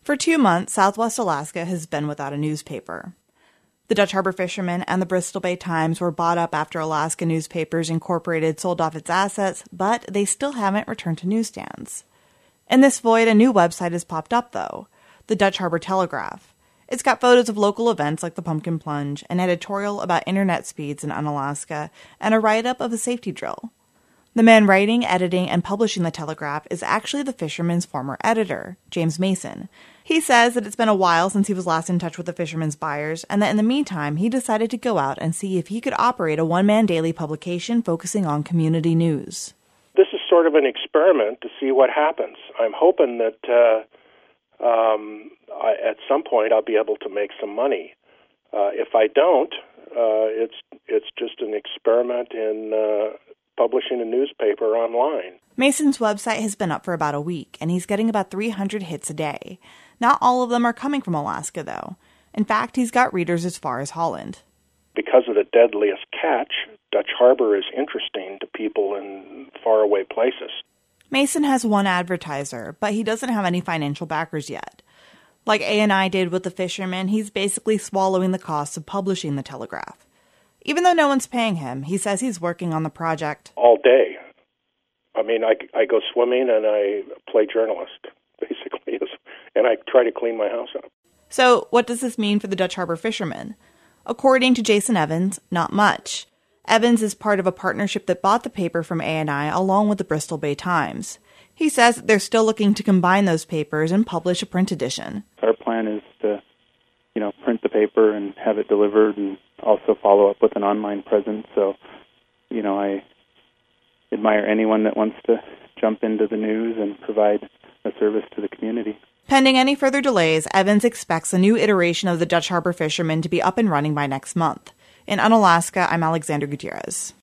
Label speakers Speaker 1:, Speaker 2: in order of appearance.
Speaker 1: For 2 months, Southwest Alaska has been without a newspaper. The Dutch Harbor Fisherman and the Bristol Bay Times were bought up after Alaska Newspapers Incorporated sold off its assets, but they still haven't returned to newsstands. In this void, a new website has popped up, though, the Dutch Harbor Telegraph. It's got photos of local events like the Pumpkin Plunge, an editorial about internet speeds in Unalaska, and a write-up of a safety drill. The man writing, editing, and publishing the Telegraph is actually the Fisherman's former editor, James Mason. He says that it's been a while since he was last in touch with the Fisherman's buyers, and that in the meantime, he decided to go out and see if he could operate a one-man daily publication focusing on community news.
Speaker 2: This is sort of an experiment to see what happens. I'm hoping that at some point I'll be able to make some money. If I don't, it's just an experiment in publishing a newspaper online.
Speaker 1: Mason's website has been up for about a week, and he's getting about 300 hits a day. Not all of them are coming from Alaska, though. In fact, he's got readers as far as Holland.
Speaker 2: Because of the deadliest catch, Dutch Harbor is interesting to people in faraway places.
Speaker 1: Mason has one advertiser, but he doesn't have any financial backers yet. Like A&I did with the Fisherman, he's basically swallowing the costs of publishing the Telegraph. Even though no one's paying him, he says he's working on the project
Speaker 2: all day. I mean, I go swimming and I play journalist, basically, and I try to clean my house up.
Speaker 1: So what does this mean for the Dutch Harbor Fisherman? According to Jason Evans, not much. Evans is part of a partnership that bought the paper from A&I along with the Bristol Bay Times. He says they're still looking to combine those papers and publish a print edition.
Speaker 3: Our plan is to, print the paper and have it delivered and also follow up with an online presence. So, I admire anyone that wants to jump into the news and provide a service to the community.
Speaker 1: Pending any further delays, Evans expects a new iteration of the Dutch Harbor Fisherman to be up and running by next month. In Unalaska, I'm Alexandra Gutierrez.